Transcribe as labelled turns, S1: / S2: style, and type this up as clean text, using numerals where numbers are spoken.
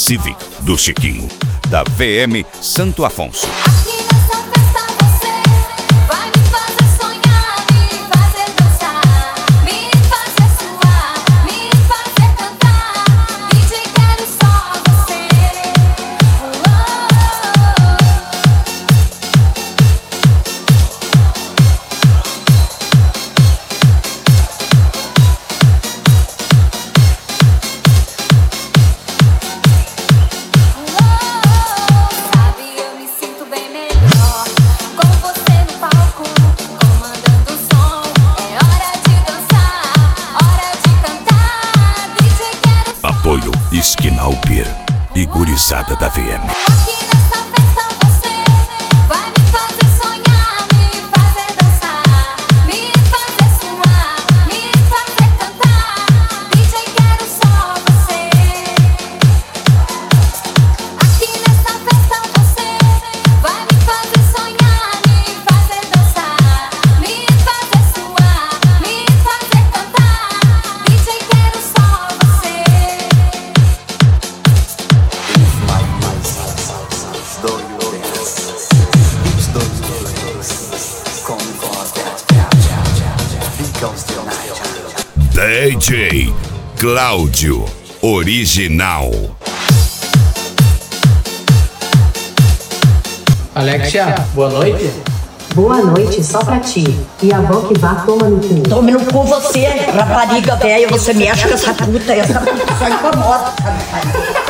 S1: Civic do Chiquinho, da VM Santo Afonso. Apoio Esquinal Beer e gurizada da VM. DJ Cláudio Original.
S2: Alexia, boa noite.
S3: Boa noite, só pra ti. E a avó que vá, toma no cu.
S4: Tome no cu você, rapariga velha, você mexe com essa puta, essa puta só incomoda, rapariga.